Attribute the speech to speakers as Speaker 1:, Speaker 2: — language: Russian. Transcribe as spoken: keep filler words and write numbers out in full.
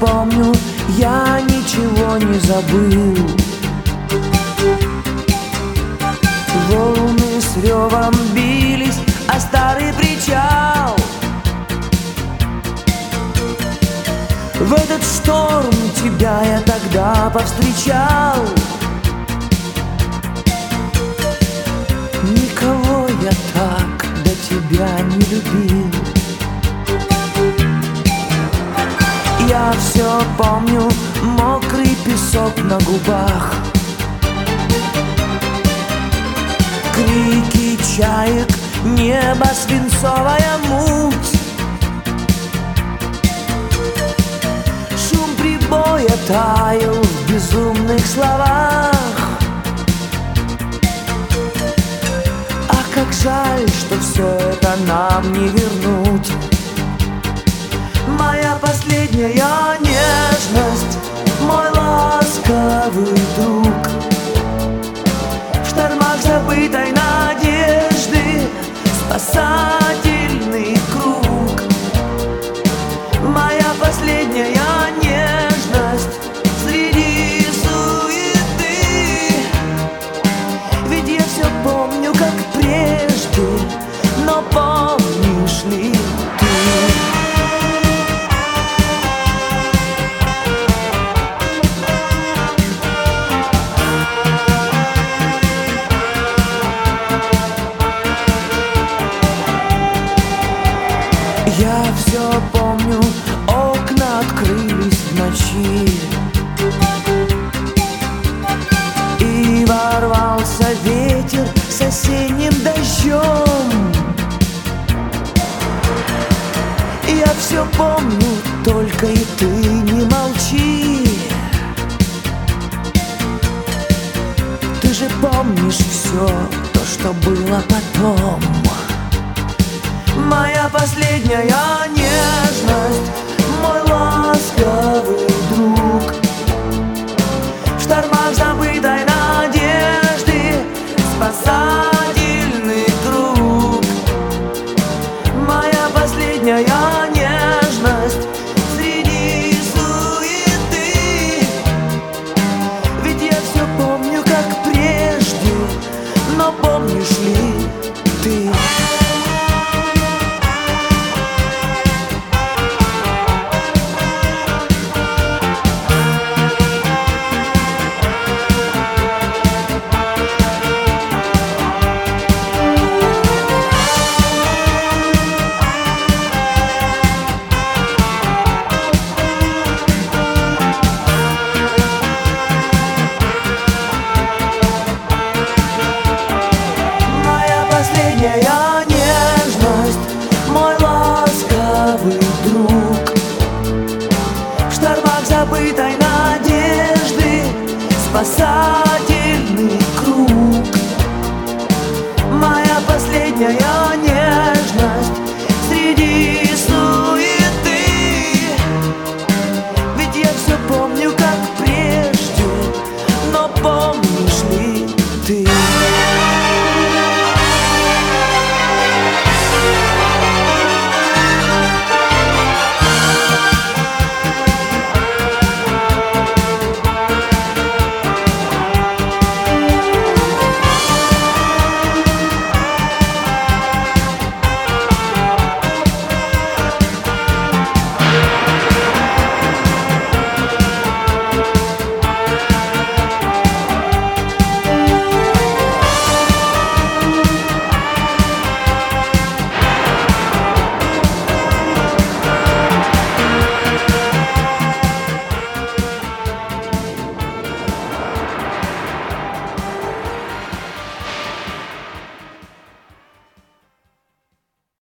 Speaker 1: помню, я ничего не забыл. Волны с ревом бились о старый причал. В этот шторм тебя я тогда повстречал. Никого я так до тебя не любил. Я все помню, мокрый песок на губах, крики чаек, небо свинцовая муть, шум прибоя таял в безумных словах. А как жаль, что все это нам не вернуть. Моя последняя нежность, мой ласковый друг, в штормах забытой надежды спасательный круг. Моя последняя нежность среди суеты. Ведь я все помню, как прежде, но помнишь ли ты? Я все помню, окна открылись в ночи, и ворвался ветер с осенним дождем. Я все помню, только и ты не молчи. Ты же помнишь все то, что было потом. Моя последняя